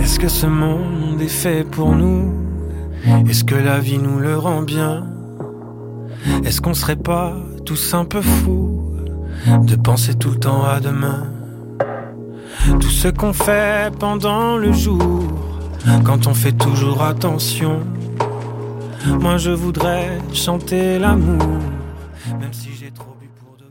Est-ce que ce monde est fait pour nous? Est-ce que la vie nous le rend bien? Est-ce qu'on serait pas tous un peu fous de penser tout le temps à demain? Tout ce qu'on fait pendant le jour, quand on fait toujours attention. Moi je voudrais chanter l'amour, même si j'ai trop